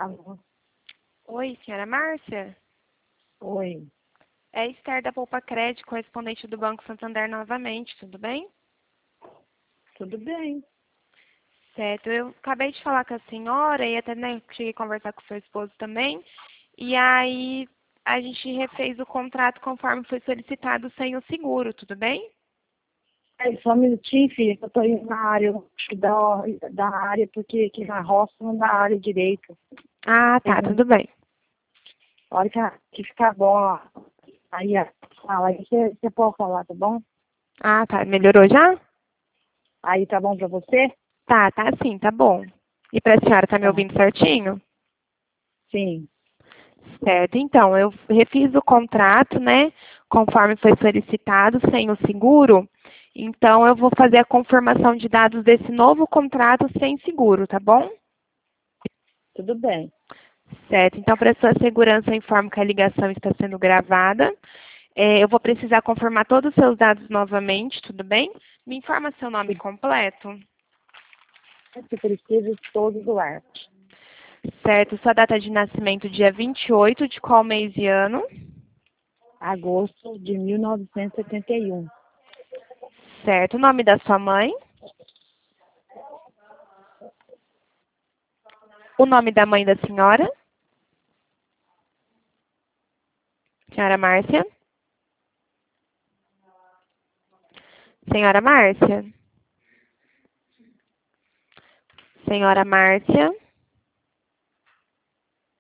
Alô? Oi, senhora Márcia? Oi, É Esther da Poupa Crédito, correspondente do Banco Santander novamente, tudo bem? tudo bem? Certo, eu acabei de falar com a senhora e até cheguei a conversar com o seu esposo também. E aí a gente refez o contrato conforme foi solicitado sem o seguro, tudo bem? Só um minutinho, filha, que eu tô indo na área, eu acho que da área, porque aqui na roça não dá área direito. Ah, Tem, tá, tudo bem. a hora que ficar bom, ó, aí fala, aí você pode falar, tá bom? Ah, tá, melhorou já? Aí tá bom pra você? Tá sim, tá bom. E pra senhora, tá me Tá, ouvindo certinho? sim, Certo, então, eu refiz o contrato, né, conforme foi solicitado, sem o seguro. Então, eu vou fazer a confirmação de dados desse novo contrato sem seguro, tá bom? tudo bem. Certo, então, para sua segurança, eu informo que a ligação está sendo gravada. Eu vou precisar confirmar todos os seus dados novamente, tudo bem? Me informa seu nome completo. Você precisa de todo do ar. Certo, sua data de nascimento, dia 28 de qual mês e ano? Agosto de 1971. Certo, o nome da sua mãe? O nome da mãe da senhora? Senhora Márcia? Senhora Márcia? Senhora Márcia?